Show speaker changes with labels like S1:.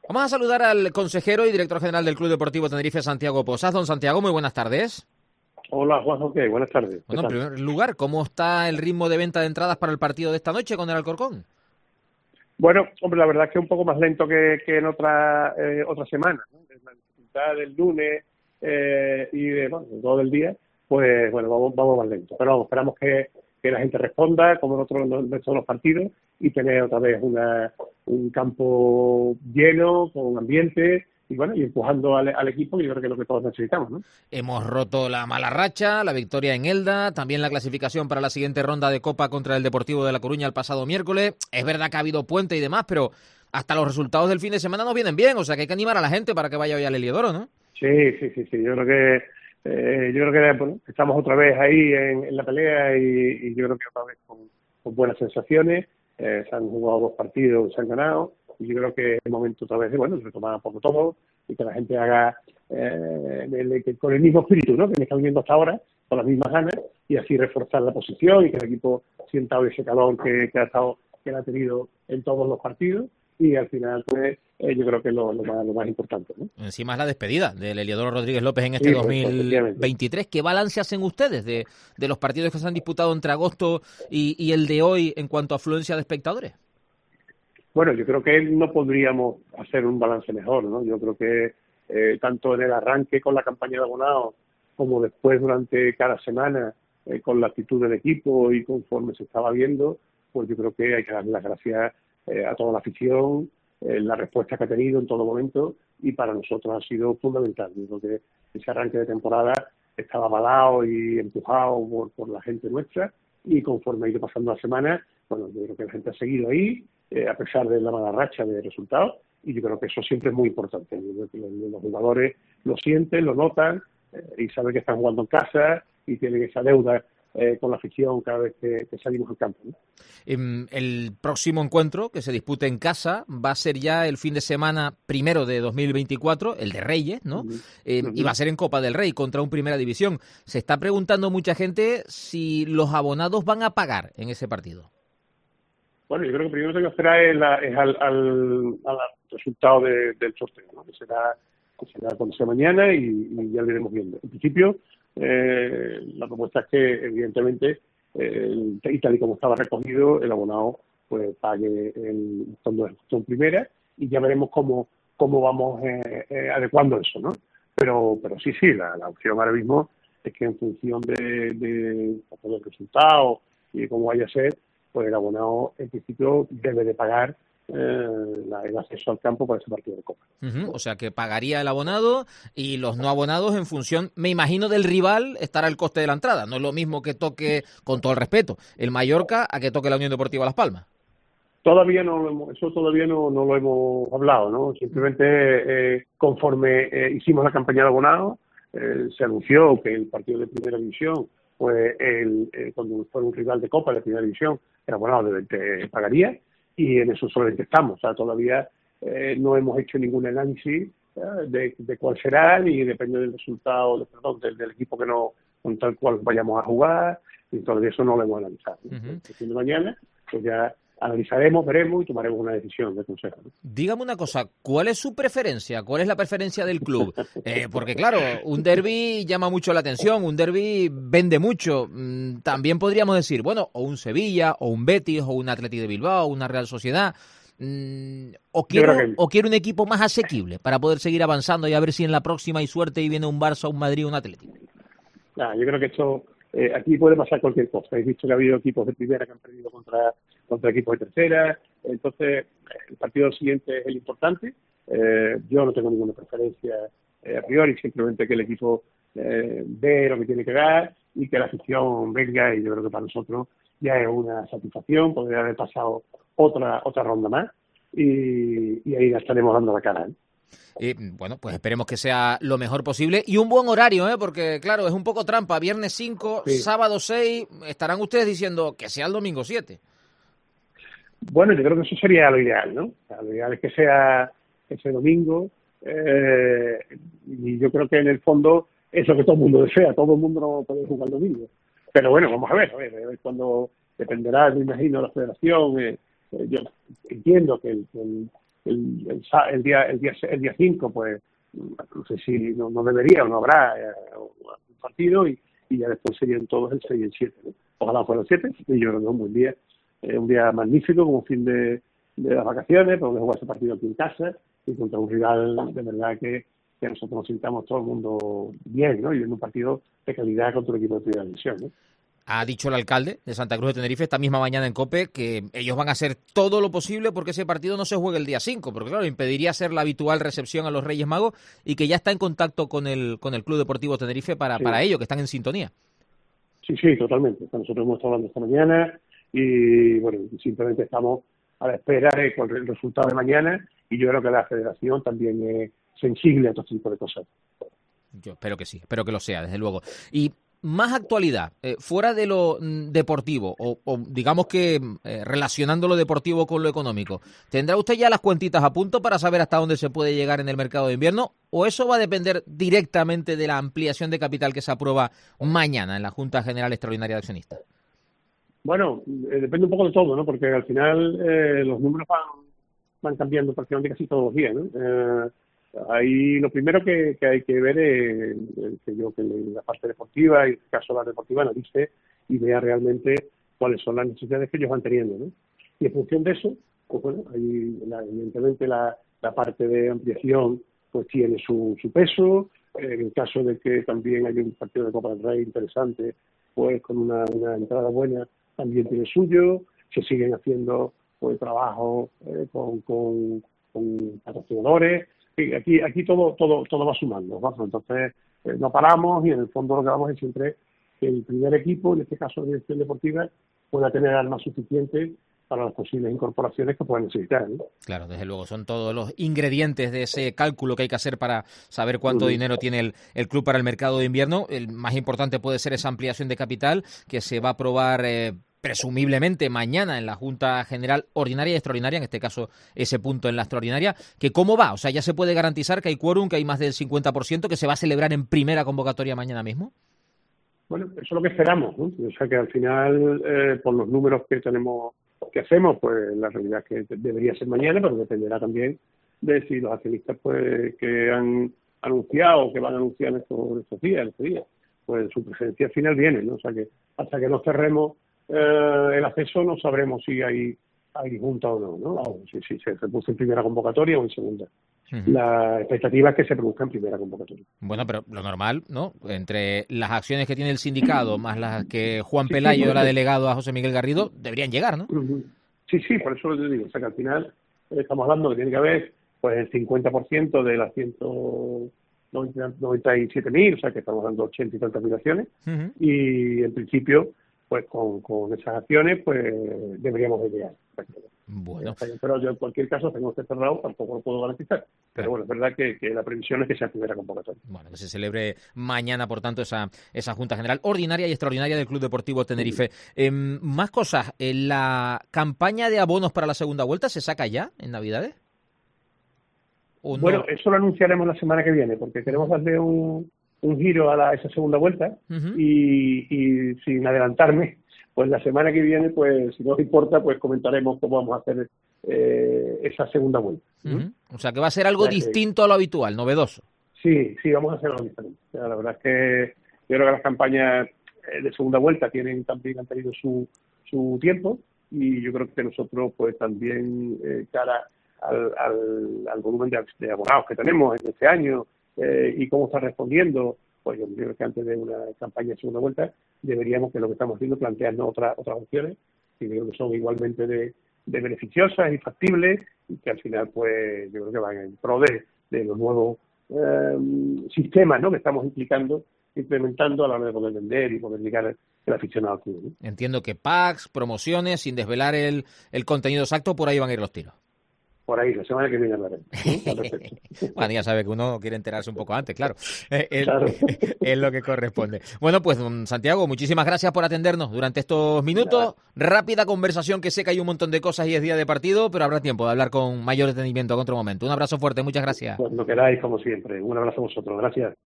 S1: Vamos a saludar al consejero y director general del Club Deportivo Tenerife, Santiago Posas. Don Santiago, muy buenas tardes.
S2: Hola, Juanjo, ¿qué? Buenas tardes.
S1: Bueno, en primer lugar, ¿cómo está el ritmo de venta de entradas para el partido de esta noche con el Alcorcón?
S2: Bueno, hombre, la verdad es que un poco más lento que en otra semana, ¿no? La dificultad del lunes y de todo el día, pues bueno, vamos más lento. Pero vamos, esperamos que la gente responda, como en todos los partidos, y tener otra vez un campo lleno, con ambiente, y bueno, y empujando al equipo, que yo creo que es lo que todos necesitamos, ¿no?
S1: Hemos roto la mala racha, la victoria en Elda, también la clasificación para la siguiente ronda de Copa contra el Deportivo de La Coruña el pasado miércoles. Es verdad que ha habido puente y demás, pero hasta los resultados del fin de semana nos vienen bien, o sea que hay que animar a la gente para que vaya hoy al Heliodoro, ¿no?
S2: Sí, yo creo que bueno, estamos otra vez ahí en la pelea y yo creo que otra vez con buenas sensaciones. Se han jugado 2 partidos, se han ganado, y yo creo que es el momento otra vez de retomar un poco todo y que la gente haga con el mismo espíritu, ¿no? Que me están viendo hasta ahora, con las mismas ganas, y así reforzar la posición y que el equipo sienta ese calor que ha tenido en todos los partidos. Y al final, pues, yo creo que es lo más importante, ¿no?
S1: Encima es la despedida del Heliodoro Rodríguez López en este
S2: Sí,
S1: 2023. ¿Qué balance hacen ustedes de los partidos que se han disputado entre agosto y el de hoy en cuanto a afluencia de espectadores?
S2: Bueno, yo creo que no podríamos hacer un balance mejor, ¿no? Yo creo que tanto en el arranque con la campaña de abonados como después durante cada semana con la actitud del equipo y conforme se estaba viendo, pues yo creo que hay que darle las gracias a toda la afición, la respuesta que ha tenido en todo momento, y para nosotros ha sido fundamental. Yo creo que ese arranque de temporada estaba avalado y empujado por la gente nuestra, y conforme ha ido pasando la semana, bueno, yo creo que la gente ha seguido ahí, a pesar de la mala racha de resultados, y yo creo que eso siempre es muy importante. Yo creo que los jugadores lo sienten, lo notan, y saben que están jugando en casa y tienen esa deuda con la afición cada vez que salimos al campo, ¿no?
S1: El próximo encuentro que se dispute en casa va a ser ya el fin de semana primero de 2024, el de Reyes, ¿no? Y va a ser en Copa del Rey contra un Primera División. Se está preguntando mucha gente si los abonados van a pagar en ese partido.
S2: Bueno, yo creo que primero tengo que esperar al resultado del sorteo, ¿no? Que será cuando sea mañana, y ya lo iremos viendo. En principio, la propuesta es que, evidentemente, y tal y como estaba recogido, el abonado pues pague el fondo de gestión primera, y ya veremos cómo vamos adecuando eso, ¿no? Pero sí, la opción ahora mismo es que en función de los resultados y de cómo vaya a ser, pues el abonado en principio debe de pagar el acceso al campo para ese partido de Copa.
S1: O sea que pagaría el abonado, y los no abonados en función, me imagino, del rival estará el coste de la entrada. No es lo mismo que toque, con todo el respeto, el Mallorca a que toque la Unión Deportiva Las Palmas.
S2: Todavía no lo hemos hablado, ¿no? Simplemente conforme hicimos la campaña de abonados, se anunció que el partido de Primera División, pues cuando fuera un rival de Copa de Primera División, el abonado pagaría, y en eso solamente estamos. O sea, todavía no hemos hecho ningún análisis de cuál será, ni depende del resultado, del equipo con tal cual vayamos a jugar, y todavía eso no lo hemos analizado, ¿no? De mañana, pues ya analizaremos, veremos y tomaremos una decisión de consejo, ¿no?
S1: Dígame una cosa, ¿cuál es su preferencia? ¿Cuál es la preferencia del club? Porque claro, un derbi llama mucho la atención, un derbi vende mucho. También podríamos decir, bueno, o un Sevilla, o un Betis, o un Athletic de Bilbao, o una Real Sociedad. O quiero un equipo más asequible para poder seguir avanzando y a ver si en la próxima hay suerte y viene un Barça, un Madrid, un Atlético.
S2: Yo creo que esto aquí puede pasar cualquier cosa. Habéis visto que ha habido equipos de primera que han perdido contra equipos de tercera. Entonces, el partido siguiente es el importante. Yo no tengo ninguna preferencia a priori, simplemente que el equipo ve lo que tiene que dar y que la afición venga, y yo creo que para nosotros ya es una satisfacción. Podría haber pasado otra ronda más, y ahí ya estaremos dando la cara, ¿eh?
S1: Bueno, pues esperemos que sea lo mejor posible y un buen horario, porque claro, es un poco trampa. Viernes 5, sí. Sábado 6, estarán ustedes diciendo que sea el domingo 7.
S2: Bueno, yo creo que eso sería lo ideal, ¿no? O sea, lo ideal es que sea ese domingo, y yo creo que en el fondo es lo que todo el mundo desea. Todo el mundo no puede jugar el domingo. Pero bueno, vamos a ver cuando dependerá, me imagino, la federación. Yo entiendo que el día 5, pues no sé si no debería o no habrá un partido y ya después serían todos el 6 y el 7, ¿no? Ojalá fuera el 7, y yo creo que es un buen día, un día magnífico, como fin de las vacaciones, porque jugar ese partido aquí en casa y contra un rival de verdad que nosotros nos sintamos todo el mundo bien, ¿no? Y en un partido de calidad contra un equipo de primera división, ¿no?
S1: Ha dicho el alcalde de Santa Cruz de Tenerife esta misma mañana en COPE que ellos van a hacer todo lo posible porque ese partido no se juegue el día 5, porque claro, impediría hacer la habitual recepción a los Reyes Magos y que ya está en contacto con el Club Deportivo Tenerife para ello, que están en sintonía.
S2: Sí, totalmente. Nosotros hemos estado hablando esta mañana y bueno, simplemente estamos a la espera con el resultado de mañana y yo creo que la federación también es sensible a estos tipos de cosas.
S1: Yo espero que sí, espero que lo sea, desde luego. Y más actualidad, fuera de lo deportivo, o digamos que relacionando lo deportivo con lo económico, ¿tendrá usted ya las cuentitas a punto para saber hasta dónde se puede llegar en el mercado de invierno? ¿O eso va a depender directamente de la ampliación de capital que se aprueba mañana en la Junta General Extraordinaria de Accionistas?
S2: Bueno, depende un poco de todo, ¿no? Porque al final los números van cambiando prácticamente casi todos los días, ¿no? Ahí lo primero que hay que ver es que la parte deportiva, y en el caso de la deportiva, analice y vea realmente cuáles son las necesidades que ellos van teniendo, ¿no? Y en función de eso, pues bueno, ahí evidentemente la parte de ampliación pues tiene su peso. En el caso de que también hay un partido de Copa del Rey interesante, pues con una entrada buena también tiene suyo. Se siguen haciendo pues trabajos con patrocinadores. Aquí todo va sumando, ¿no? Entonces no paramos y en el fondo lo que vamos es siempre que el primer equipo, en este caso la dirección deportiva, pueda tener armas suficientes para las posibles incorporaciones que puedan necesitar, ¿no?
S1: Claro, desde luego, son todos los ingredientes de ese cálculo que hay que hacer para saber cuánto dinero tiene el club para el mercado de invierno. El más importante puede ser esa ampliación de capital que se va a aprobar presumiblemente mañana en la Junta General Ordinaria y Extraordinaria, en este caso ese punto en la extraordinaria, que ¿cómo va? O sea, ¿ya se puede garantizar que hay quórum, que hay más del 50%, que se va a celebrar en primera convocatoria mañana mismo?
S2: Bueno, eso es lo que esperamos, ¿no? O sea, que al final, por los números que hacemos, pues la realidad es que debería ser mañana, pero dependerá también de si los accionistas pues que han anunciado o que van a anunciar estos días, pues su presencia final viene, ¿no? O sea, que hasta que no cerremos el acceso no sabremos si hay junta o no, si se produce en primera convocatoria o en segunda. La expectativa es que se produzca en primera convocatoria.
S1: Bueno, pero lo normal, ¿no? Entre las acciones que tiene el sindicato más las que Juan Pelayo le ha delegado a José Miguel Garrido, deberían llegar, ¿no?
S2: Sí, por eso le digo. O sea, que al final estamos hablando que tiene que haber pues el 50% de las 197.000, o sea, que estamos dando 80 y tantas mil acciones, y en principio pues con esas acciones pues deberíamos de llegar.
S1: Bueno.
S2: Pero yo en cualquier caso tengo que cerrado, tampoco lo puedo garantizar. Pero bueno, es verdad que la previsión es que sea primera convocatoria.
S1: Bueno, que se celebre mañana, por tanto, esa Junta General Ordinaria y Extraordinaria del Club Deportivo Tenerife. Más cosas, ¿la campaña de abonos para la segunda vuelta se saca ya en Navidades? ¿O no?
S2: Bueno, eso lo anunciaremos la semana que viene, porque queremos darle un giro a esa segunda vuelta y sin adelantarme, pues la semana que viene, pues si no os importa, pues comentaremos cómo vamos a hacer esa segunda vuelta.
S1: O sea, que va a ser algo distinto a lo habitual, novedoso.
S2: Sí, vamos a hacer algo diferente. O sea, la verdad es que yo creo que las campañas de segunda vuelta también han tenido su tiempo y yo creo que nosotros pues también cara al volumen de abonados que tenemos en este año y cómo está respondiendo, pues yo creo que antes de una campaña de segunda vuelta deberíamos, que lo que estamos haciendo, plantearnos otras opciones que creo que son igualmente de beneficiosas y factibles y que al final pues yo creo que van en pro de los nuevos sistemas, ¿no?, que estamos implementando a la hora de poder vender y poder llegar el aficionado al club, ¿no?
S1: Entiendo que packs, promociones, sin desvelar el contenido exacto, por ahí van a ir los tiros.
S2: Por ahí, la semana que viene hablaremos.
S1: Bueno, ya sabe que uno quiere enterarse un poco antes, claro.
S2: Claro.
S1: Es lo que corresponde. Bueno, pues, don Santiago, muchísimas gracias por atendernos durante estos minutos. Rápida conversación, que sé que hay un montón de cosas y es día de partido, pero habrá tiempo de hablar con mayor detenimiento en otro momento. Un abrazo fuerte, muchas gracias.
S2: Cuando queráis, como siempre. Un abrazo a vosotros. Gracias.